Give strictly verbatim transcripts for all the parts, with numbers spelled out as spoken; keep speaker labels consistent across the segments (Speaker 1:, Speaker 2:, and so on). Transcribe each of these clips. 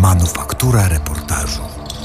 Speaker 1: Manufaktura reportażu.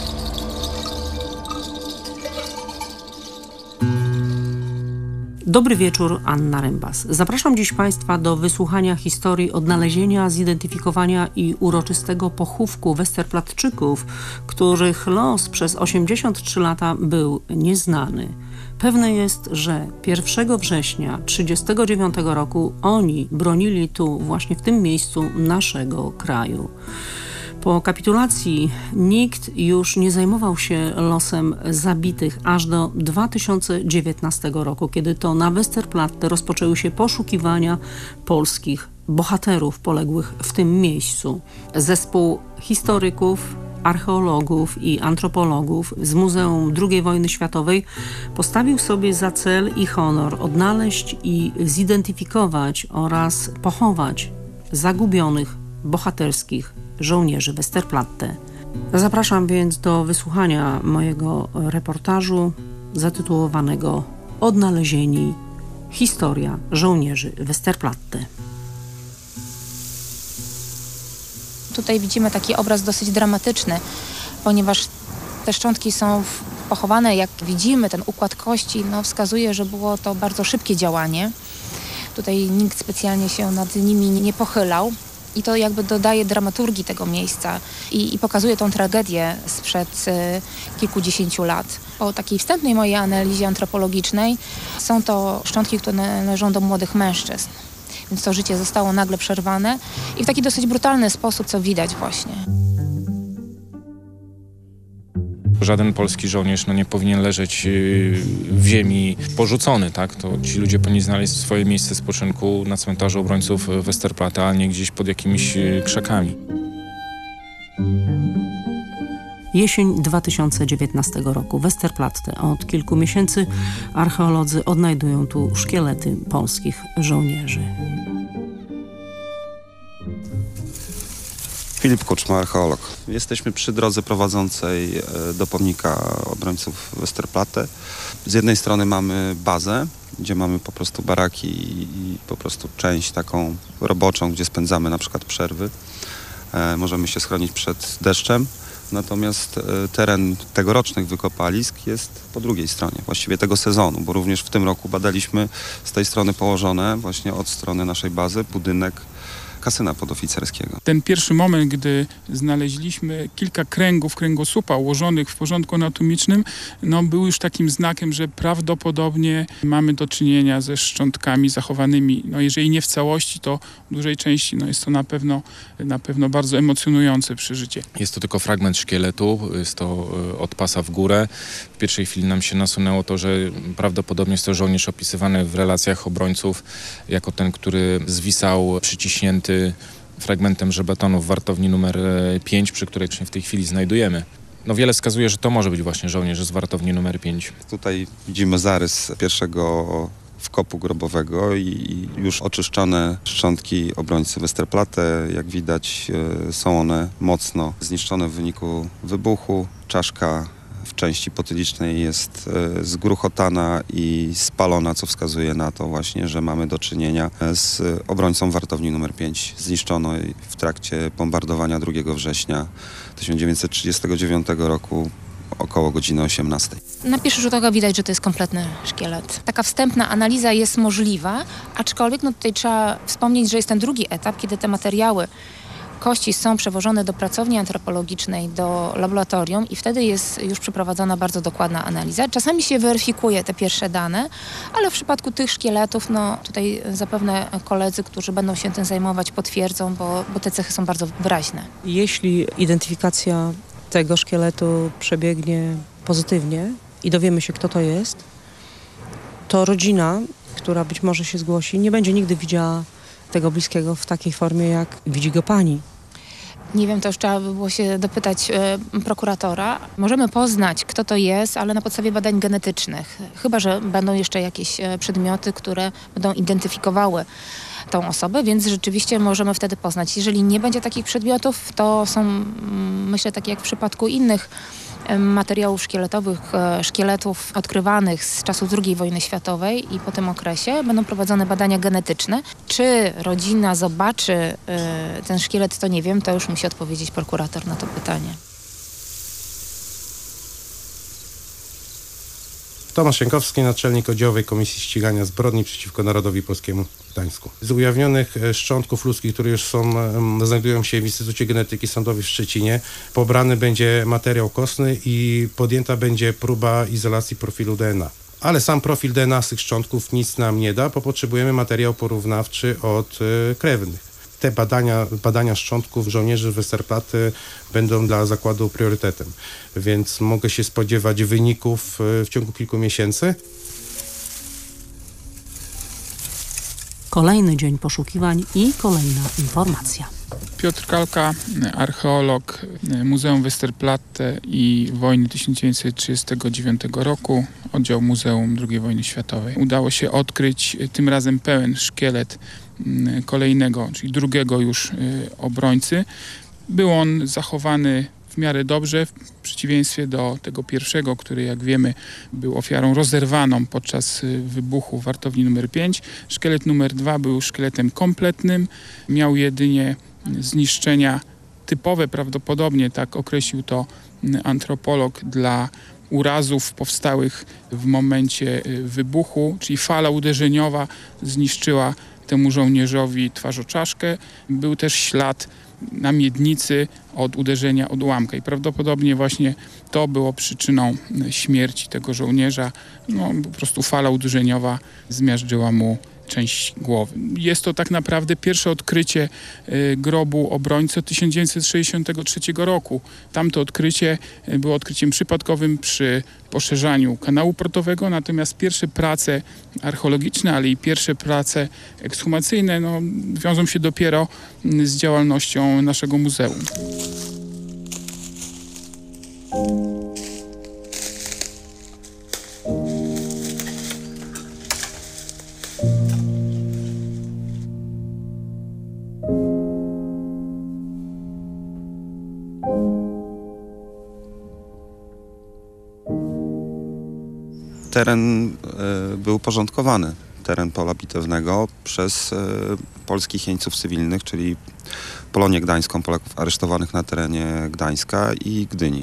Speaker 2: Dobry wieczór, Anna Rembas. Zapraszam dziś Państwa do wysłuchania historii odnalezienia, zidentyfikowania i uroczystego pochówku Westerplatczyków, których los przez osiemdziesiąt trzy lata był nieznany. Pewne jest, że pierwszego września tysiąc dziewięćset trzydziestego dziewiątego roku oni bronili tu, właśnie w tym miejscu, naszego kraju. Po kapitulacji nikt już nie zajmował się losem zabitych aż do dwa tysiące dziewiętnastego roku, kiedy to na Westerplatte rozpoczęły się poszukiwania polskich bohaterów poległych w tym miejscu. Zespół historyków, archeologów i antropologów z Muzeum drugiej Wojny Światowej postawił sobie za cel i honor odnaleźć i zidentyfikować oraz pochować zagubionych bohaterskich żołnierzy Westerplatte. Zapraszam więc do wysłuchania mojego reportażu zatytułowanego Odnalezieni. Historia żołnierzy Westerplatte.
Speaker 3: Tutaj widzimy taki obraz dosyć dramatyczny, ponieważ te szczątki są pochowane, jak widzimy, ten układ kości no, wskazuje, że było to bardzo szybkie działanie. Tutaj nikt specjalnie się nad nimi nie pochylał. I to jakby dodaje dramaturgii tego miejsca i, i pokazuje tą tragedię sprzed y, kilkudziesięciu lat. Po takiej wstępnej mojej analizie antropologicznej są to szczątki, które należą do młodych mężczyzn. Więc to życie zostało nagle przerwane i w taki dosyć brutalny sposób, co widać właśnie.
Speaker 4: Żaden polski żołnierz no, nie powinien leżeć w ziemi porzucony, tak? To ci ludzie powinni znaleźć swoje miejsce spoczynku na cmentarzu obrońców Westerplatte, a nie gdzieś pod jakimiś krzakami.
Speaker 2: Jesień dwa tysiące dziewiętnastego roku. Westerplatte. Od kilku miesięcy archeolodzy odnajdują tu szkielety polskich żołnierzy.
Speaker 5: Filip Kuczma, archeolog. Jesteśmy przy drodze prowadzącej do pomnika obrońców Westerplatte. Z jednej strony mamy bazę, gdzie mamy po prostu baraki i po prostu część taką roboczą, gdzie spędzamy na przykład przerwy. Możemy się schronić przed deszczem. Natomiast teren tegorocznych wykopalisk jest po drugiej stronie, właściwie tego sezonu, bo również w tym roku badaliśmy z tej strony położone, właśnie od strony naszej bazy, budynek kasyna podoficerskiego.
Speaker 6: Ten pierwszy moment, gdy znaleźliśmy kilka kręgów kręgosłupa ułożonych w porządku anatomicznym, no, był już takim znakiem, że prawdopodobnie mamy do czynienia ze szczątkami zachowanymi. No, jeżeli nie w całości, to w dużej części no, jest to na pewno, na pewno bardzo emocjonujące przeżycie.
Speaker 4: Jest to tylko fragment szkieletu, jest to od pasa w górę. W pierwszej chwili nam się nasunęło to, że prawdopodobnie jest to żołnierz opisywany w relacjach obrońców jako ten, który zwisał przyciśnięty fragmentem żebetonu w wartowni numer pięć, przy której się w tej chwili znajdujemy. No wiele wskazuje, że to może być właśnie żołnierz z wartowni numer pięć.
Speaker 5: Tutaj widzimy zarys pierwszego wkopu grobowego i już oczyszczone szczątki obrońcy Westerplatte. Jak widać, są one mocno zniszczone w wyniku wybuchu. Czaszka w części potylicznej jest zgruchotana i spalona, co wskazuje na to właśnie, że mamy do czynienia z obrońcą wartowni numer pięć, zniszczonej w trakcie bombardowania drugiego września tysiąc dziewięćset trzydziestego dziewiątego roku około godziny osiemnastej.
Speaker 3: Na pierwszy rzut oka widać, że to jest kompletny szkielet. Taka wstępna analiza jest możliwa, aczkolwiek no tutaj trzeba wspomnieć, że jest ten drugi etap, kiedy te materiały kości są przewożone do pracowni antropologicznej, do laboratorium i wtedy jest już przeprowadzona bardzo dokładna analiza. Czasami się weryfikuje te pierwsze dane, ale w przypadku tych szkieletów, no tutaj zapewne koledzy, którzy będą się tym zajmować, potwierdzą, bo, bo te cechy są bardzo wyraźne.
Speaker 2: Jeśli identyfikacja tego szkieletu przebiegnie pozytywnie i dowiemy się, kto to jest, to rodzina, która być może się zgłosi, nie będzie nigdy widziała tego bliskiego w takiej formie, jak widzi go pani.
Speaker 3: Nie wiem, to już trzeba by było się dopytać e, prokuratora. Możemy poznać, kto to jest, ale na podstawie badań genetycznych. Chyba że będą jeszcze jakieś e, przedmioty, które będą identyfikowały tą osobę, więc rzeczywiście możemy wtedy poznać. Jeżeli nie będzie takich przedmiotów, to są, myślę, takie jak w przypadku innych materiałów szkieletowych, e, szkieletów odkrywanych z czasów drugiej wojny światowej i po tym okresie będą prowadzone badania genetyczne. Czy rodzina zobaczy e, ten szkielet, to nie wiem, to już musi odpowiedzieć prokurator na to pytanie.
Speaker 7: Tomasz Jankowski, naczelnik oddziałowej Komisji Ścigania Zbrodni przeciwko Narodowi Polskiemu w Gdańsku. Z ujawnionych szczątków ludzkich, które już są, znajdują się w Instytucie Genetyki Sądowej w Szczecinie, pobrany będzie materiał kostny i podjęta będzie próba izolacji profilu D N A. Ale sam profil D N A z tych szczątków nic nam nie da, bo potrzebujemy materiał porównawczy od krewnych. Te badania, badania szczątków żołnierzy Westerplatte będą dla zakładu priorytetem, więc mogę się spodziewać wyników w ciągu kilku miesięcy.
Speaker 2: Kolejny dzień poszukiwań i kolejna informacja.
Speaker 6: Piotr Kalka, archeolog Muzeum Westerplatte i wojny tysiąc dziewięćset trzydziestego dziewiątego roku, oddział Muzeum drugiej wojny światowej. Udało się odkryć tym razem pełen szkielet kolejnego, czyli drugiego już obrońcy. Był on zachowany w miarę dobrze, w przeciwieństwie do tego pierwszego, który, jak wiemy, był ofiarą rozerwaną podczas wybuchu w wartowni numer pięć. Szkielet numer dwa był szkieletem kompletnym, miał jedynie zniszczenia typowe, prawdopodobnie tak określił to antropolog, dla urazów powstałych w momencie wybuchu, czyli fala uderzeniowa zniszczyła temu żołnierzowi twarzoczaszkę. Był też ślad na miednicy od uderzenia odłamka i prawdopodobnie właśnie to było przyczyną śmierci tego żołnierza. No, po prostu fala uderzeniowa zmiażdżyła mu część głowy. Jest to tak naprawdę pierwsze odkrycie y, grobu obrońcy od tysiąc dziewięćset sześćdziesiątego trzeciego roku. Tamto odkrycie y, było odkryciem przypadkowym przy poszerzaniu kanału portowego, natomiast pierwsze prace archeologiczne, ale i pierwsze prace ekshumacyjne no, wiążą się dopiero y, z działalnością naszego muzeum.
Speaker 5: Teren y, był porządkowany, teren pola bitewnego przez y, polskich jeńców cywilnych, czyli Polonię Gdańską, Polaków aresztowanych na terenie Gdańska i Gdyni.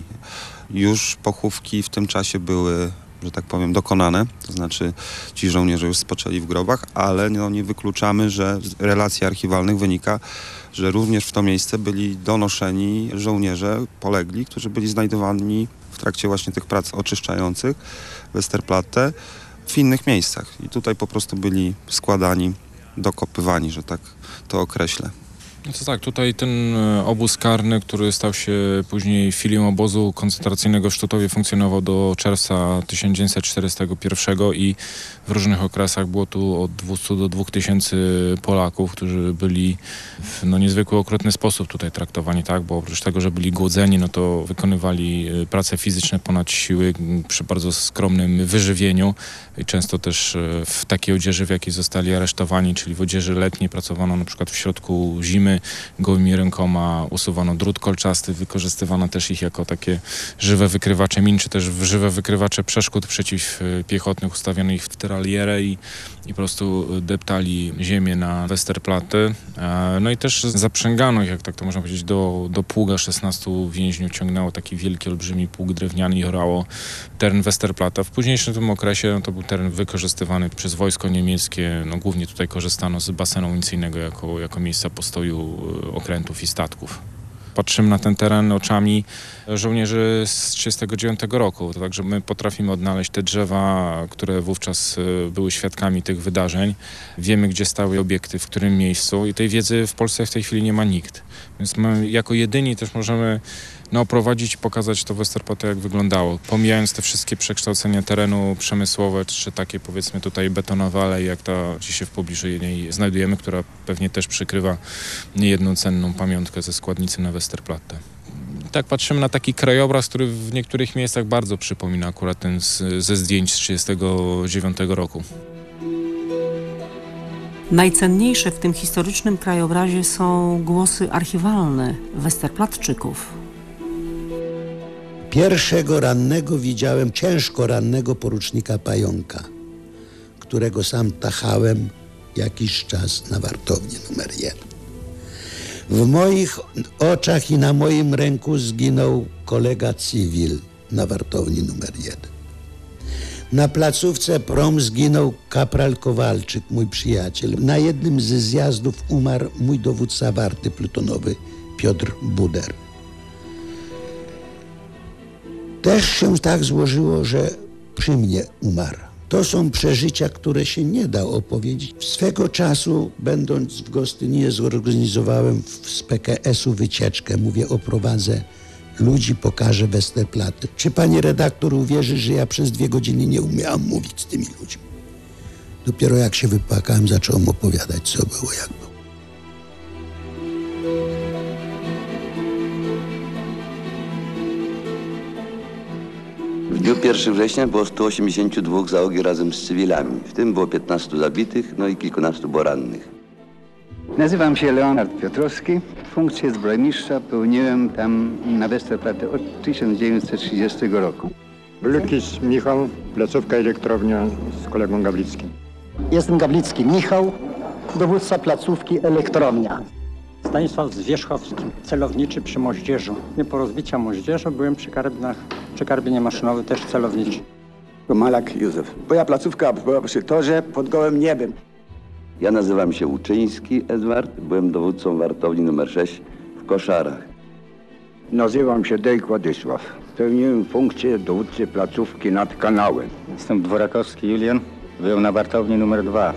Speaker 5: Już pochówki w tym czasie były, że tak powiem, dokonane, to znaczy ci żołnierze już spoczęli w grobach, ale no, nie wykluczamy, że z relacji archiwalnych wynika, że również w to miejsce byli donoszeni żołnierze polegli, którzy byli znajdowani w trakcie właśnie tych prac oczyszczających Westerplatte w innych miejscach. I tutaj po prostu byli składani, dokopywani, że tak to określę.
Speaker 4: No to tak, tutaj ten obóz karny, który stał się później filią obozu koncentracyjnego w Sztutowie, funkcjonował do czerwca tysiąc dziewięćset czterdziestego pierwszego i w różnych okresach było tu od dwieście do dwóch tysięcy Polaków, którzy byli w no, niezwykły, okrutny sposób tutaj traktowani, tak, bo oprócz tego, że byli głodzeni, no to wykonywali prace fizyczne ponad siły przy bardzo skromnym wyżywieniu i często też w takiej odzieży, w jakiej zostali aresztowani, czyli w odzieży letniej, pracowano na przykład w środku zimy, gołymi rękoma usuwano drut kolczasty, wykorzystywano też ich jako takie żywe wykrywacze min, czy też żywe wykrywacze przeszkód przeciwpiechotnych ustawionych w teralierę i, i po prostu deptali ziemię na Westerplatte. No i też zaprzęgano ich, jak tak to można powiedzieć, do, do pługa. szesnastu więźniów ciągnęło taki wielki, olbrzymi pług drewniany i orało teren Westerplatte. W późniejszym tym okresie no, to był teren wykorzystywany przez wojsko niemieckie. No, głównie tutaj korzystano z basenu municyjnego jako, jako miejsca postoju okrętów i statków. Patrzymy na ten teren oczami żołnierzy z tysiąc dziewięćset trzydziestego dziewiątego roku. To także my potrafimy odnaleźć te drzewa, które wówczas były świadkami tych wydarzeń. Wiemy, gdzie stały obiekty, w którym miejscu i tej wiedzy w Polsce w tej chwili nie ma nikt. Więc my jako jedyni też możemy no, oprowadzić, pokazać to Westerplatte, jak wyglądało. Pomijając te wszystkie przekształcenia terenu przemysłowe, czy takie powiedzmy tutaj betonowe, ale jak ta, gdzie się w pobliżu jej znajdujemy, która pewnie też przykrywa niejedną cenną pamiątkę ze składnicy na Westerplatte. Tak patrzymy na taki krajobraz, który w niektórych miejscach bardzo przypomina akurat ten z, ze zdjęć z tysiąc dziewięćset trzydziestego dziewiątego roku.
Speaker 2: Najcenniejsze w tym historycznym krajobrazie są głosy archiwalne Westerplatczyków.
Speaker 8: Pierwszego rannego widziałem ciężko rannego porucznika Pająka, którego sam tachałem jakiś czas na wartowni numer jeden. W moich oczach i na moim ręku zginął kolega cywil na wartowni numer jeden. Na placówce Prom zginął kapral Kowalczyk, mój przyjaciel. Na jednym z zjazdów umarł mój dowódca warty plutonowy Piotr Buder. Też się tak złożyło, że przy mnie umarł. To są przeżycia, które się nie da opowiedzieć. Swego czasu, będąc w Gostyninie, zorganizowałem z P K S u wycieczkę. Mówię, oprowadzę ludzi, pokażę Westerplatte. Czy pani redaktor uwierzy, że ja przez dwie godziny nie umiałam mówić z tymi ludźmi? Dopiero jak się wypłakałem, zacząłem opowiadać, co było, jak było.
Speaker 9: W dniu pierwszego września było sto osiemdziesiąt dwa załogi razem z cywilami. W tym było piętnastu zabitych, no i kilkunastu było rannych.
Speaker 10: Nazywam się Leonard Piotrowski. Funkcję zbrojmistrza pełniłem tam na Westerplatte od tysiąc dziewięćset trzydziestego roku.
Speaker 11: Lukis Michał, placówka elektrownia z kolegą Gawlickim.
Speaker 12: Jestem Gawlicki Michał, dowódca placówki elektrownia.
Speaker 13: Stanisław Zwierzchowski, celowniczy przy moździerzu. Nie po rozbicia moździerza byłem przy karabinach, przy karabinie maszynowym też celowniczy.
Speaker 14: Malak Józef. Moja placówka była przy torze pod gołym niebem.
Speaker 9: Ja nazywam się Łuczyński Edward, byłem dowódcą wartowni numer sześć w Koszarach.
Speaker 15: Nazywam się Dejk Władysław. Pełniłem funkcję dowódcy placówki nad kanałem.
Speaker 16: Jestem Dworakowski Julian, byłem na wartowni numer dwa.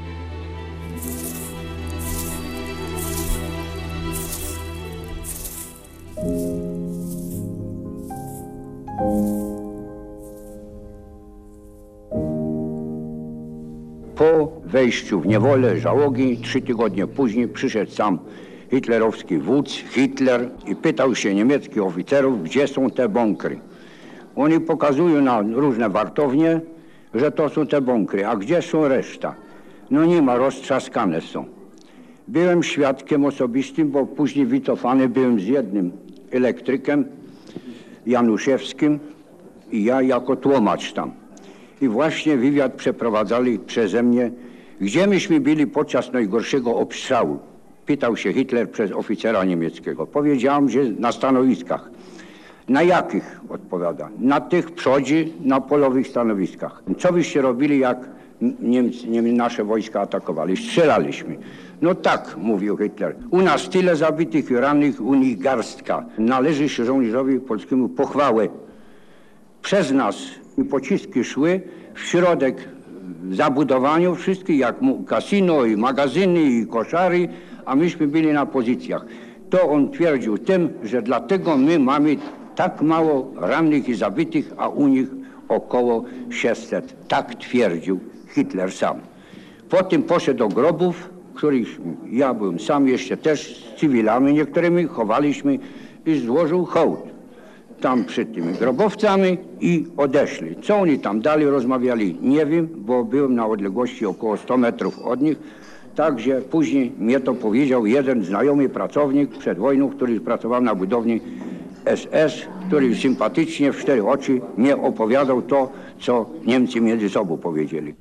Speaker 15: Po wejściu w niewolę załogi, trzy tygodnie później przyszedł sam hitlerowski wódz, Hitler, i pytał się niemieckich oficerów, gdzie są te bunkry. Oni pokazują na różne wartownie, że to są te bunkry, a gdzie są reszta? No nie ma, roztrzaskane są. Byłem świadkiem osobistym, bo później wycofany byłem z jednym elektrykiem, Januszewskim, i ja jako tłumacz tam. I właśnie wywiad przeprowadzali przeze mnie, gdzie myśmy byli podczas najgorszego obstrzału. Pytał się Hitler przez oficera niemieckiego. Powiedziałem, że na stanowiskach. Na jakich? Odpowiada. Na tych przodzie, na polowych stanowiskach. Co byście robili, jak Niemcy, nie, nasze wojska atakowali? Strzelaliśmy. No tak, mówił Hitler. U nas tyle zabitych i rannych, u nich garstka. Należy się żołnierzowi polskiemu pochwałę. Przez nas i pociski szły w środek zabudowaniu wszystkich, jak kasino i magazyny i koszary, a myśmy byli na pozycjach. To on twierdził tym, że dlatego my mamy tak mało rannych i zabitych, a u nich około sześćset. Tak twierdził Hitler sam. Potem poszedł do grobów, w których ja byłem sam jeszcze też z cywilami niektórymi, chowaliśmy, i złożył hołd tam przed tymi grobowcami i odeszli. Co oni tam dalej rozmawiali, nie wiem, bo byłem na odległości około stu metrów od nich. Także później mnie to powiedział jeden znajomy pracownik przed wojną, który pracował na budowni S S, który sympatycznie w cztery oczy mnie opowiadał to, co Niemcy między sobą powiedzieli.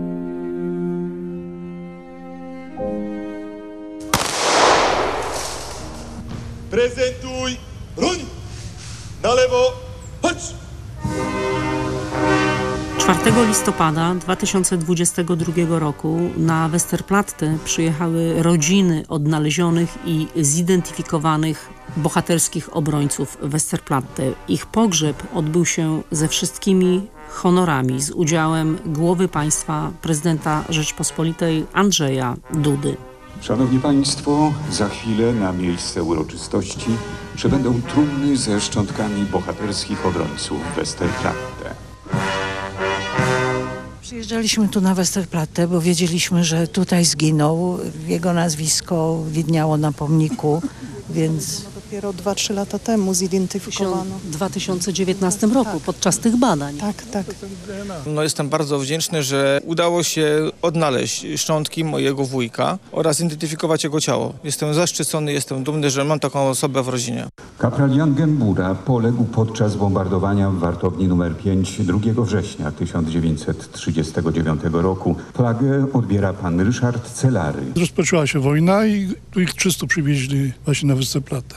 Speaker 17: Prezentuj broń! Na lewo, chodź!
Speaker 2: czwartego listopada dwa tysiące dwudziestego drugiego roku na Westerplatte przyjechały rodziny odnalezionych i zidentyfikowanych bohaterskich obrońców Westerplatte. Ich pogrzeb odbył się ze wszystkimi honorami z udziałem głowy państwa, prezydenta Rzeczpospolitej Andrzeja Dudy.
Speaker 18: Szanowni Państwo, za chwilę na miejsce uroczystości przybędą trumny ze szczątkami bohaterskich obrońców Westerplatte.
Speaker 19: Przyjeżdżaliśmy tu na Westerplatte, bo wiedzieliśmy, że tutaj zginął. Jego nazwisko widniało na pomniku, więc Dopiero dwa trzy lata temu zidentyfikowano.
Speaker 2: W dwa tysiące dziewiętnastym roku, tak. podczas tych badań.
Speaker 19: Tak, tak.
Speaker 20: No, jestem bardzo wdzięczny, że udało się odnaleźć szczątki mojego wujka oraz zidentyfikować jego ciało. Jestem zaszczycony, jestem dumny, że mam taką osobę w rodzinie.
Speaker 18: Kapral Jan Gembura poległ podczas bombardowania w wartowni numer pięć drugiego września tysiąc dziewięćset trzydziestego dziewiątego roku. Flagę odbiera pan Ryszard Celary.
Speaker 21: Rozpoczęła się wojna i tu ich trzystu przywieźli właśnie na Westerplatte.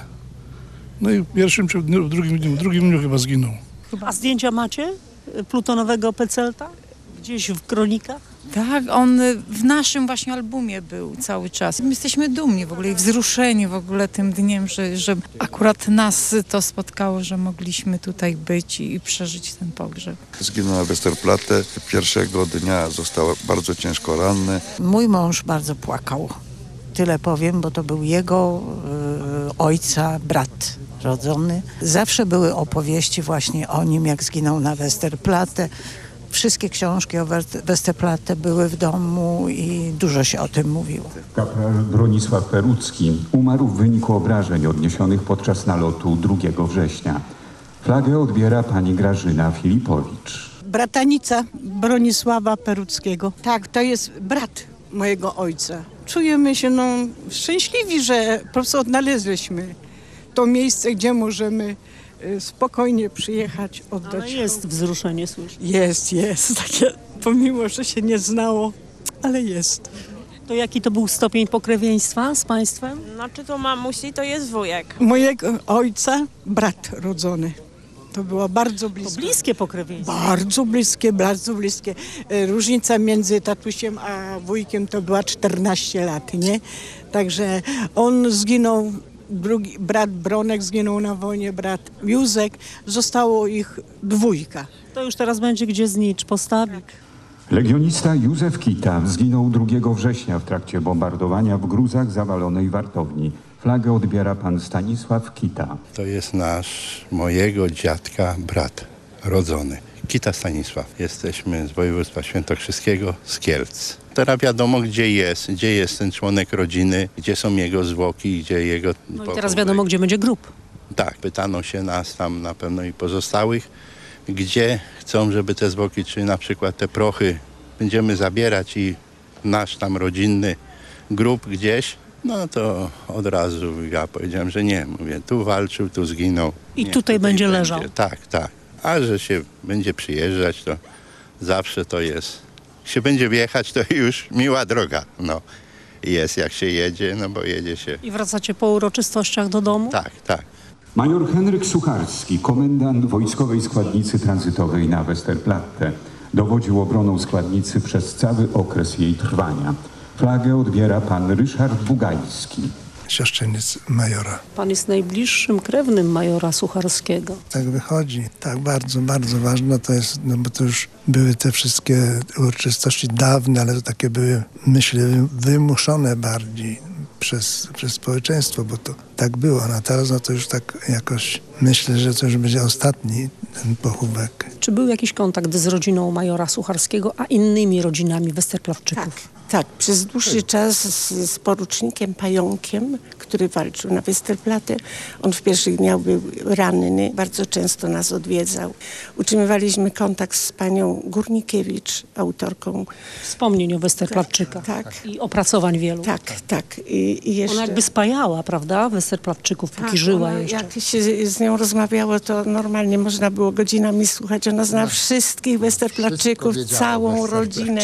Speaker 21: No i w pierwszym czy w drugim dniu, w drugim dniu chyba zginął.
Speaker 2: A zdjęcia macie plutonowego Pecelta? Gdzieś w kronikach?
Speaker 22: Tak, on w naszym właśnie albumie był cały czas. My jesteśmy dumni w ogóle i wzruszeni w ogóle tym dniem, że, że akurat nas to spotkało, że mogliśmy tutaj być i przeżyć ten pogrzeb.
Speaker 23: Zginął na Westerplatte. Pierwszego dnia został bardzo ciężko ranny.
Speaker 19: Mój mąż bardzo płakał. Tyle powiem, bo to był jego y, ojca brat rodzony. Zawsze były opowieści właśnie o nim, jak zginął na Westerplatte. Wszystkie książki o Westerplatte były w domu i dużo się o tym mówiło.
Speaker 18: Kapral Bronisław Perucki umarł w wyniku obrażeń odniesionych podczas nalotu drugiego września. Flagę odbiera pani Grażyna Filipowicz.
Speaker 24: Bratanica Bronisława Peruckiego. Tak, to jest brat mojego ojca. Czujemy się no, szczęśliwi, że po prostu odnaleźliśmy to miejsce, gdzie możemy spokojnie przyjechać, oddać.
Speaker 2: Ale jest wzruszenie, słyszę.
Speaker 24: Jest, jest. Takie, pomimo, że się nie znało, ale jest.
Speaker 2: To jaki to był stopień pokrewieństwa z państwem?
Speaker 25: Znaczy to mamusi to jest wujek.
Speaker 24: Mojego ojca brat rodzony. To było bardzo bliskie.
Speaker 2: To bliskie pokrewieństwo.
Speaker 24: Bardzo bliskie, bardzo bliskie. Różnica między tatusiem a wujkiem to była czternaście lat, nie? Także on zginął. Drugi, brat Bronek zginął na wojnie, brat Józek. Zostało ich dwójka.
Speaker 2: To już teraz będzie gdzie znicz postawić.
Speaker 18: Legionista Józef Kita zginął drugiego września w trakcie bombardowania w gruzach zawalonej wartowni. Flagę odbiera pan Stanisław Kita.
Speaker 26: To jest nasz, mojego dziadka brat rodzony. Kita Stanisław. Jesteśmy z województwa świętokrzyskiego, z Kielc. Teraz wiadomo, gdzie jest, gdzie jest ten członek rodziny, gdzie są jego zwłoki, gdzie jego...
Speaker 2: No i teraz wiadomo, gdzie będzie grób.
Speaker 26: Tak, pytano się nas tam na pewno i pozostałych, gdzie chcą, żeby te zwłoki, czy na przykład te prochy będziemy zabierać i nasz tam rodzinny grób gdzieś, no to od razu ja powiedziałem, że nie. Mówię, tu walczył, tu zginął.
Speaker 2: I
Speaker 26: nie,
Speaker 2: tutaj, tutaj będzie leżał.
Speaker 26: Tak, tak. A że się będzie przyjeżdżać, to zawsze to jest. Jak się będzie wjechać, to już miła droga. No, jest jak się jedzie, no bo jedzie się.
Speaker 2: I wracacie po uroczystościach do domu?
Speaker 26: Tak, tak.
Speaker 18: Major Henryk Sucharski, komendant wojskowej składnicy tranzytowej na Westerplatte. Dowodził obroną składnicy przez cały okres jej trwania. Flagę odbiera pan Ryszard Bugajski.
Speaker 21: Siostrzeniec majora.
Speaker 2: Pan jest najbliższym krewnym majora Sucharskiego.
Speaker 21: Tak wychodzi. Tak, bardzo, bardzo ważne to jest, no bo to już były te wszystkie uroczystości dawne, ale to takie były, myślę, wymuszone bardziej przez, przez społeczeństwo, bo to tak było. A teraz no to już tak jakoś myślę, że to już będzie ostatni ten pochówek.
Speaker 2: Czy był jakiś kontakt z rodziną majora Sucharskiego, a innymi rodzinami Westerplatczyków?
Speaker 27: Tak. Tak, przez dłuższy czas z, z porucznikiem Pająkiem, który walczył na Westerplatte. On w pierwszych dniach był ranny, bardzo często nas odwiedzał. Utrzymywaliśmy kontakt z panią Górnikiewicz, autorką
Speaker 2: wspomnień o Westerplatczykach.
Speaker 27: Tak, tak.
Speaker 2: I opracowań wielu.
Speaker 27: Tak, tak. I, i jeszcze...
Speaker 2: Ona jakby spajała, prawda, Westerplatczyków, póki tak, żyła
Speaker 27: ona,
Speaker 2: jeszcze.
Speaker 27: Jak się z nią rozmawiało, to normalnie można było godzinami słuchać. Ona zna no. wszystkich Westerplatczyków, całą rodzinę.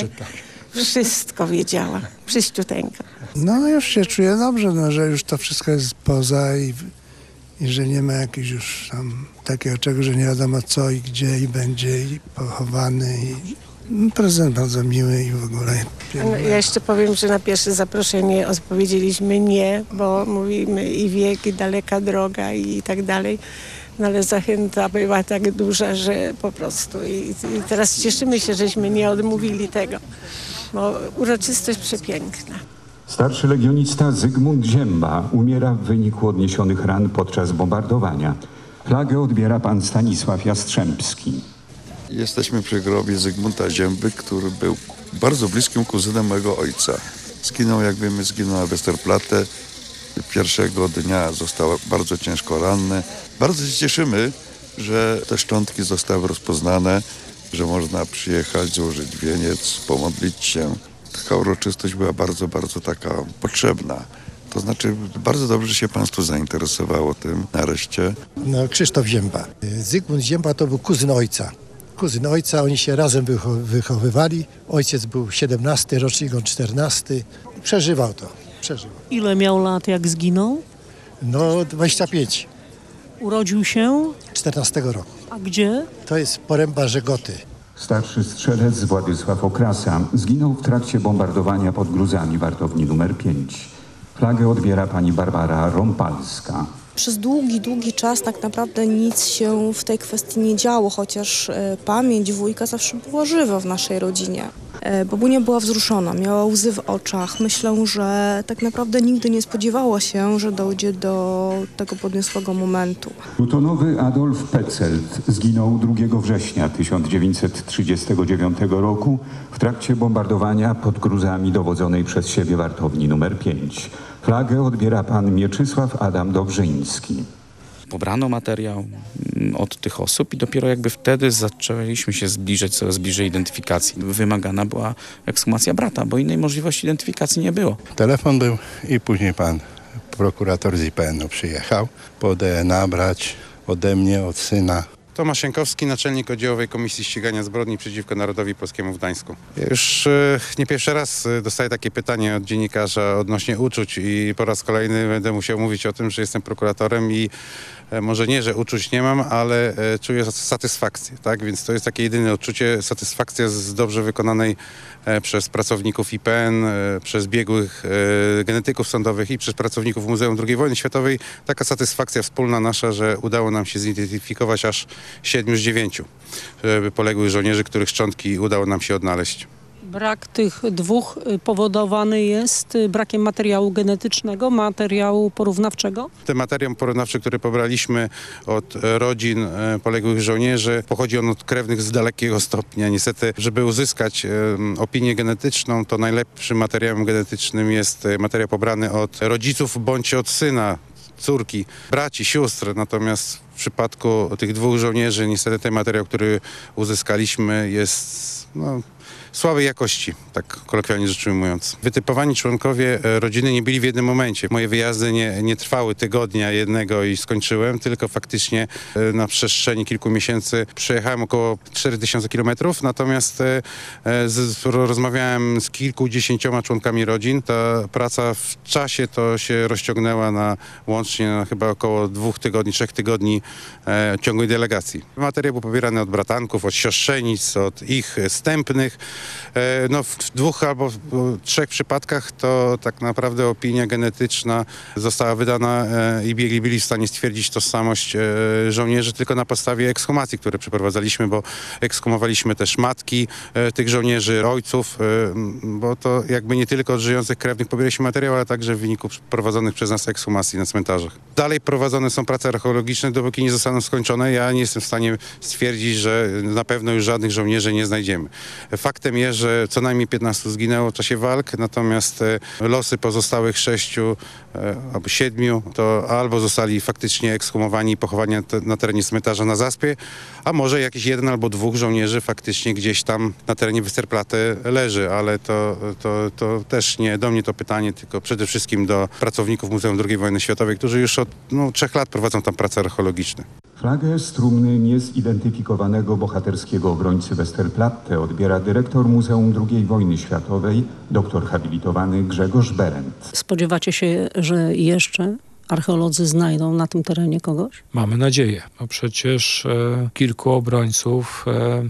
Speaker 27: Wszystko wiedziała, przyściuteńka.
Speaker 21: No już się czuję dobrze, no, że już to wszystko jest poza i, i że nie ma jakichś już tam takiego czegoś, że nie wiadomo co i gdzie i będzie i pochowany. I, no, prezydent bardzo miły i w ogóle.
Speaker 27: No, ja jeszcze powiem, że na pierwsze zaproszenie odpowiedzieliśmy nie, bo mówimy i wiek, i daleka droga i tak dalej. No ale zachęta była tak duża, że po prostu i, i teraz cieszymy się, żeśmy nie odmówili tego, bo uroczystość przepiękna.
Speaker 18: Starszy legionista Zygmunt Zięba umiera w wyniku odniesionych ran podczas bombardowania. Flagę odbiera pan Stanisław Jastrzębski.
Speaker 23: Jesteśmy przy grobie Zygmunta Zięby, który był bardzo bliskim kuzynem mojego ojca. Zginął, jak wiemy, zginął na Westerplatte pierwszego dnia został bardzo ciężko ranny. Bardzo się cieszymy, że te szczątki zostały rozpoznane, że można przyjechać, złożyć wieniec, pomodlić się. Taka uroczystość była bardzo, bardzo taka potrzebna. To znaczy bardzo dobrze się państwo zainteresowało tym nareszcie.
Speaker 21: No, Krzysztof Zięba. Zygmunt Zięba to był kuzyn ojca. Kuzyn ojca, oni się razem wycho- wychowywali. Ojciec był siedemnasty rocznik, on czternasty. Przeżywał to, przeżywał.
Speaker 2: Ile miał lat, jak zginął?
Speaker 21: No dwadzieścia pięć.
Speaker 2: Urodził się?
Speaker 21: czternastego roku.
Speaker 2: A gdzie?
Speaker 21: To jest poręba Żegoty.
Speaker 18: Starszy strzelec Władysław Okrasa zginął w trakcie bombardowania pod gruzami wartowni numer pięć. Flagę odbiera pani Barbara Rąpalska.
Speaker 1: Przez długi, długi czas tak naprawdę nic się w tej kwestii nie działo, chociaż e, pamięć wujka zawsze była żywa w naszej rodzinie. E, Bobunia była wzruszona, miała łzy w oczach. Myślę, że tak naprawdę nigdy nie spodziewała się, że dojdzie do tego podniosłego momentu.
Speaker 18: Plutonowy Adolf Petzelt zginął drugiego września tysiąc dziewięćset trzydziestego dziewiątego roku w trakcie bombardowania pod gruzami dowodzonej przez siebie wartowni numer pięć. Flagę odbiera pan Mieczysław Adam Dobrzyński.
Speaker 3: Pobrano materiał od tych osób i dopiero jakby wtedy zaczęliśmy się zbliżać coraz bliżej identyfikacji. Wymagana była ekshumacja brata, bo innej możliwości identyfikacji nie było.
Speaker 26: Telefon był i później pan prokurator z I P N u przyjechał po D N A brać ode mnie, od syna.
Speaker 4: Tomasz Jankowski, naczelnik oddziałowej Komisji Ścigania Zbrodni przeciwko Narodowi Polskiemu w Gdańsku. Już e, nie pierwszy raz e, dostaję takie pytanie od dziennikarza odnośnie uczuć i po raz kolejny będę musiał mówić o tym, że jestem prokuratorem i e, może nie, że uczuć nie mam, ale e, czuję satysfakcję, tak? Więc to jest takie jedyne uczucie, satysfakcja z dobrze wykonanej e, przez pracowników I P N, e, przez biegłych e, genetyków sądowych i przez pracowników Muzeum drugiej Wojny Światowej. Taka satysfakcja wspólna nasza, że udało nam się zidentyfikować aż siedmiu z dziewięciu poległych żołnierzy, których szczątki udało nam się odnaleźć.
Speaker 2: Brak tych dwóch powodowany jest brakiem materiału genetycznego, materiału porównawczego?
Speaker 4: Ten materiał porównawczy, który pobraliśmy od rodzin poległych żołnierzy, pochodzi on od krewnych z dalekiego stopnia. Niestety, żeby uzyskać opinię genetyczną, to najlepszym materiałem genetycznym jest materiał pobrany od rodziców bądź od syna, córki, braci, sióstr. Natomiast w przypadku tych dwóch żołnierzy niestety ten materiał, który uzyskaliśmy, jest no, słabej jakości, tak kolokwialnie rzecz ujmując. Wytypowani członkowie rodziny nie byli w jednym momencie. Moje wyjazdy nie, nie trwały tygodnia jednego i skończyłem, tylko faktycznie na przestrzeni kilku miesięcy przejechałem około cztery tysiące kilometrów, natomiast z, rozmawiałem z kilkudziesięcioma członkami rodzin. Ta praca w czasie to się rozciągnęła na łącznie na chyba około dwóch tygodni, trzech tygodni e, ciągłej delegacji. Materiał był pobierany od bratanków, od siostrzenic, od ich stępnych. No, w dwóch albo w trzech przypadkach to tak naprawdę opinia genetyczna została wydana i biegli byli w stanie stwierdzić tożsamość żołnierzy tylko na podstawie ekshumacji, które przeprowadzaliśmy, bo ekshumowaliśmy też matki tych żołnierzy, ojców, bo to jakby nie tylko od żyjących krewnych pobieraliśmy materiał, ale także w wyniku prowadzonych przez nas ekshumacji na cmentarzach. Dalej prowadzone są prace archeologiczne, dopóki nie zostaną skończone. Ja nie jestem w stanie stwierdzić, że na pewno już żadnych żołnierzy nie znajdziemy. Faktem jest, że co najmniej piętnastu zginęło w czasie walk, natomiast losy pozostałych sześciu albo siedmiu to albo zostali faktycznie ekshumowani i pochowani na terenie cmentarza na Zaspie, a może jakiś jeden albo dwóch żołnierzy faktycznie gdzieś tam na terenie Westerplatte leży, ale to, to, to też nie do mnie to pytanie, tylko przede wszystkim do pracowników Muzeum drugiej Wojny Światowej, którzy już od no, trzech lat prowadzą tam prace archeologiczne.
Speaker 18: Flagę z trumny niezidentyfikowanego bohaterskiego obrońcy Westerplatte odbiera dyrektor Muzeum drugiej Wojny Światowej, doktor habilitowany Grzegorz Berendt.
Speaker 2: Spodziewacie się, że jeszcze archeolodzy znajdą na tym terenie kogoś?
Speaker 5: Mamy nadzieję, bo przecież e, kilku obrońców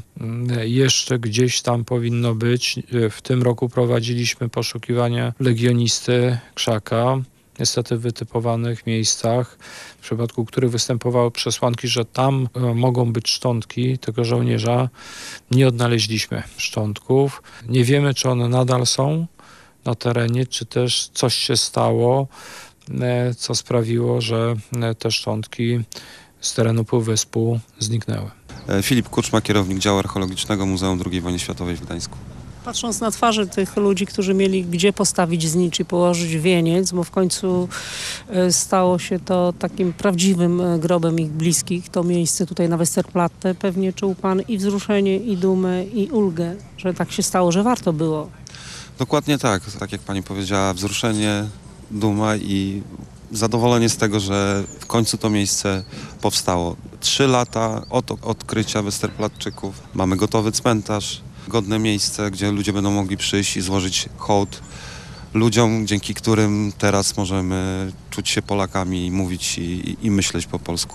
Speaker 5: e, jeszcze gdzieś tam powinno być. W tym roku prowadziliśmy poszukiwania legionisty Krzaka, niestety w wytypowanych miejscach, w przypadku których występowały przesłanki, że tam e, mogą być szczątki tego żołnierza. Nie odnaleźliśmy szczątków. Nie wiemy, czy one nadal są na terenie, czy też coś się stało, e, co sprawiło, że e, te szczątki z terenu Półwyspu zniknęły.
Speaker 6: Filip Kuczma, kierownik działu archeologicznego Muzeum drugiej Wojny Światowej w Gdańsku.
Speaker 2: Patrząc na twarze tych ludzi, którzy mieli gdzie postawić znicz i położyć wieniec, bo w końcu e, stało się to takim prawdziwym e, grobem ich bliskich, to miejsce tutaj na Westerplatte, pewnie czuł pan i wzruszenie, i dumę, i ulgę, że tak się stało, że warto było.
Speaker 6: Dokładnie tak, tak jak pani powiedziała, wzruszenie, duma i zadowolenie z tego, że w końcu to miejsce powstało. Trzy lata od odkrycia Westerplatczyków, mamy gotowy cmentarz, godne miejsce, gdzie ludzie będą mogli przyjść i złożyć hołd ludziom, dzięki którym teraz możemy czuć się Polakami i mówić i, i myśleć po polsku.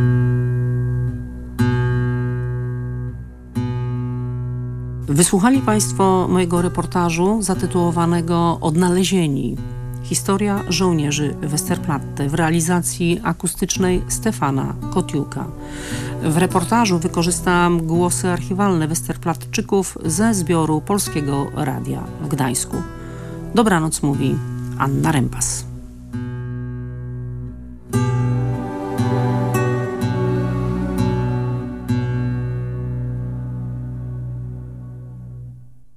Speaker 2: Wysłuchali Państwo mojego reportażu zatytułowanego Odnalezieni. Historia żołnierzy Westerplatte w realizacji akustycznej Stefana Kotiuka. W reportażu wykorzystałam głosy archiwalne Westerplattczyków ze zbioru Polskiego Radia w Gdańsku. Dobranoc mówi Anna Rępas.